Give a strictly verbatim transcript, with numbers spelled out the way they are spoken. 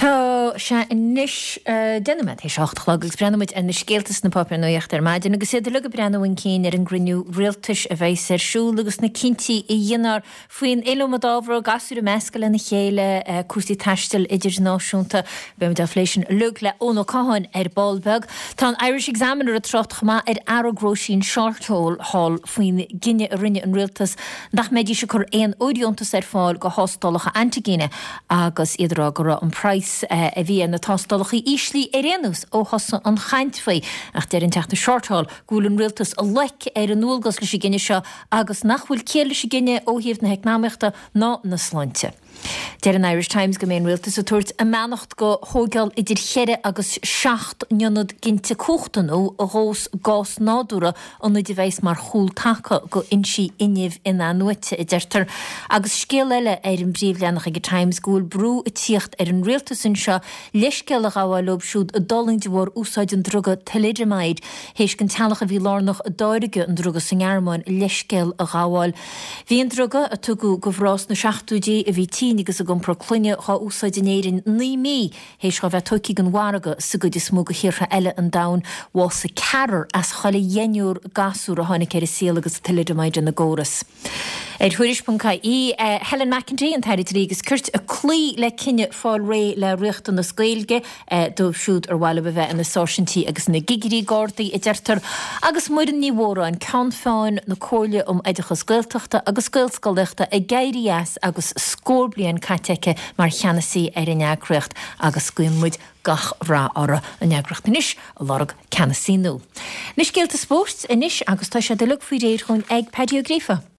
Tá se níis denimiid hé seachtlaggus brennimid an na scéaltas na papir nuocht ar maidin, agus idir le brennhain cín ar an griniú rialtas a bheith arsúl agus na cinnti i dhéanaar faoin éilemadávra gasú a meascail na chéile cuasí taistil idirnáisiúnta be me deflation lug le ón cáin ar Ballbeg. Tá Irish Examiner a trocht chama ar aragrósín Shorthall Hall faoin ginne a rinne an rialtas nach méidir se chur éon ódiontas ar fáil go hostálacha antigéine agus iadrá go an price a bhí na tástálachaí íslí aréanús ó hosa an chaintfaí ach deir an teachta Shorthall gúlann rialtas a leic ar an núlgas leis ginne seo agus nachhfuil céile se ginne óhíomh na heicnáimeachta ná na sláinte. Deir an Irish Times go mbeadh rialtas a tuairt a meannacht go thógáil idir cheire agus seacht nionad ginnte cóchtanú a rós gás nádúra an nuid a bheith mar chúl tacha go insí inniamh ina nuite i deirtar agus scéal eile ar an bríomhleannach ag Times gúil brú a tíocht ar an rialtas in seo leisceal a gáil lob siúd a doling de bhór úsáid an druga talidirmaid héis gan tealacha bhí lárnach a dáirige an druga san Gearmáin leisceal a gáil. Bhí an druga a tugu go bhrás na seachtúdí a bhí tí agus a gompra cluine chá úsáid in éirin ní mí héis go bheith tuicí an mharaga sa go is mú go hiorcha eile an dain bhá sa cearar as chola dhéanúr gasú a tháinig ar a síl agus talidirmaid an na góras. Er thuiris.í Helen McEntee an tairí trígus cuirt a clí le cinenne fáil ré le riocht an na scailge dóibh siúd ar bhile bheith an na sóisiintí agus na gigirí gádaí i deirtar agus muid an níhóra an ceann fáin na cóirle um éidechas scailteachta agus scailscaldeachta a gairías agus scórblion caiteice mar cheannasaí ar an neagracht agus scuimmuid gach rá ára an neagracht inis a lorg ceannasaí nó. Nis céalta spórt inis agus tá sé de lug faoi réir chun ag pediogrífa.